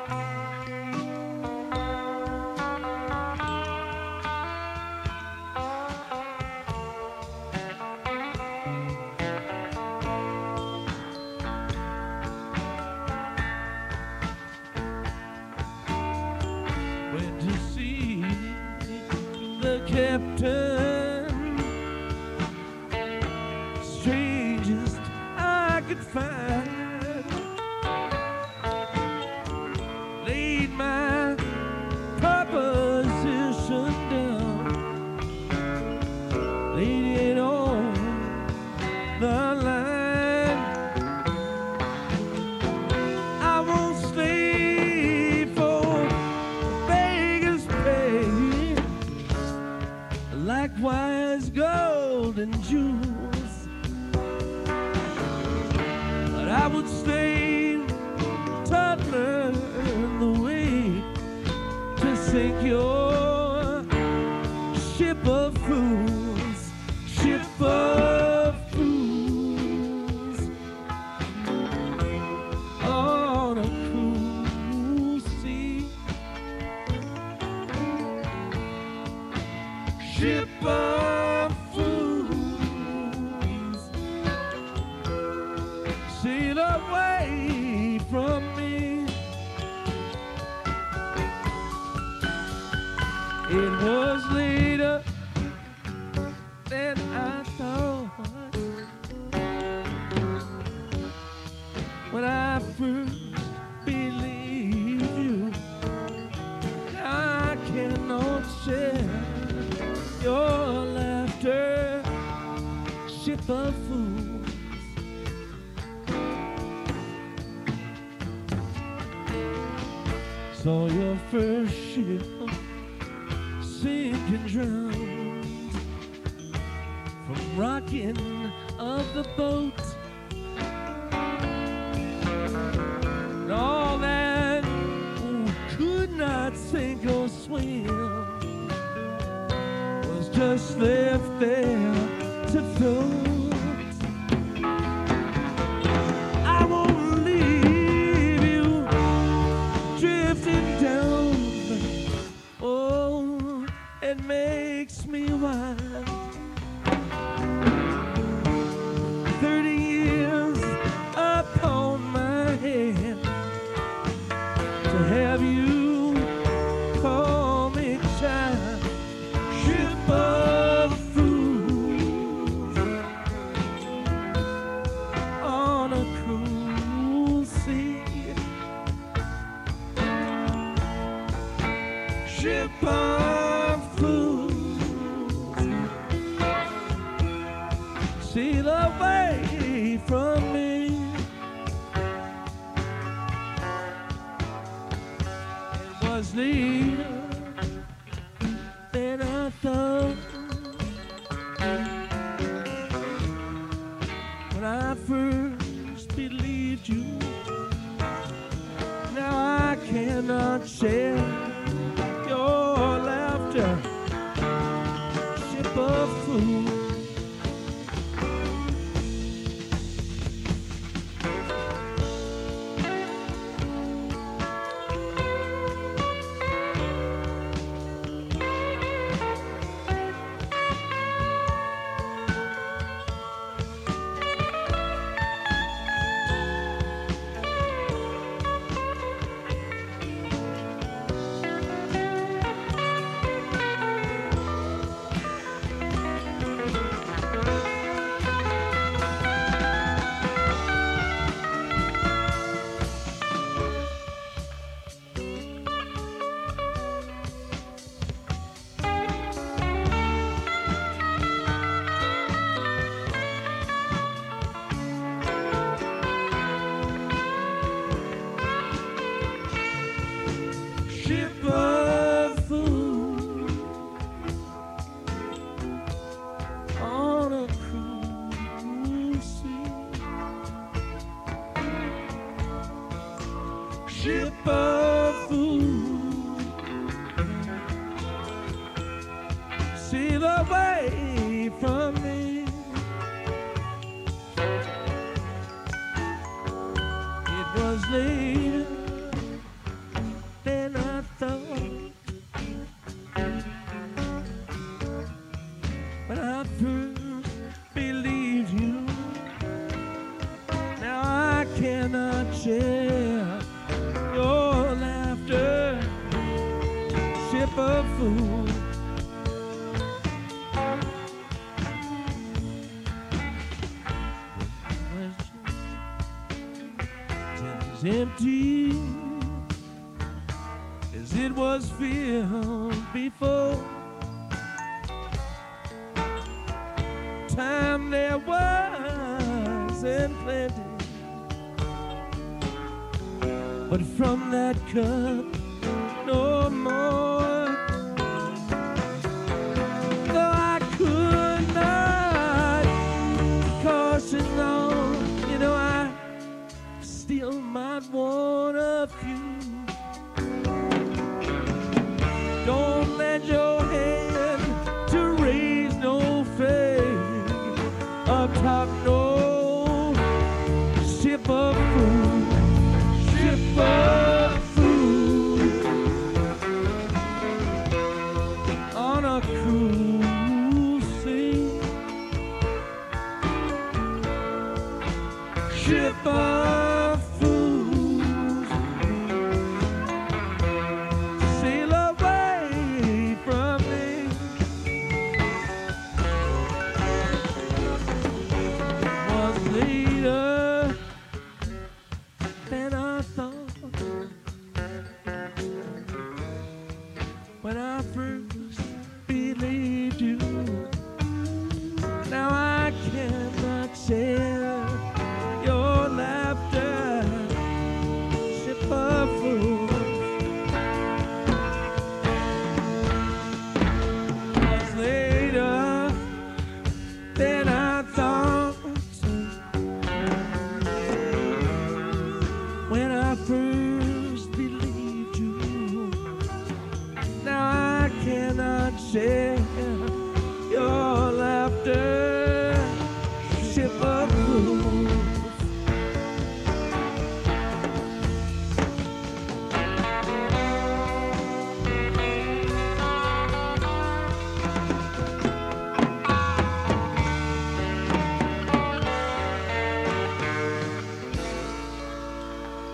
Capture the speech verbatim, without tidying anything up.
Went to see the captain, strangest I could find. Laid my proposition down, laid it on the line. I won't stay for beggars pay, likewise gold and jewels, but I would stay to learn the way to sink your ship of fools, ship of fools, on a cruel sea, ship of fools, sail away from me. It was later than I thought when I first believed you. I cannot share your laughter, ship of fools. Saw your first ship sink and drown from rocking of the boat, and all that who could not sink or swim was just left there to float. I won't leave you drifting down. Oh, it makes me wild. Thirty years upon my head to have you call me child, ship of fools, on a cruel sea, ship of sail away from me. It was later than I thought when I first believed you. Now I cannot share your laughter, ship of fools. Ship of fools on a cruel sea, ship of fools sail away from me. It was later ship of fools. As empty as it was filled before. Time there was in plenty, but from that cup no more. Though I could not caution on, you know I still might want a few. Don't lend your hand to raise no flag up top, no ship of food, ship of food on a cruise sea, ship of fools sail away from me. Was later than I thought when I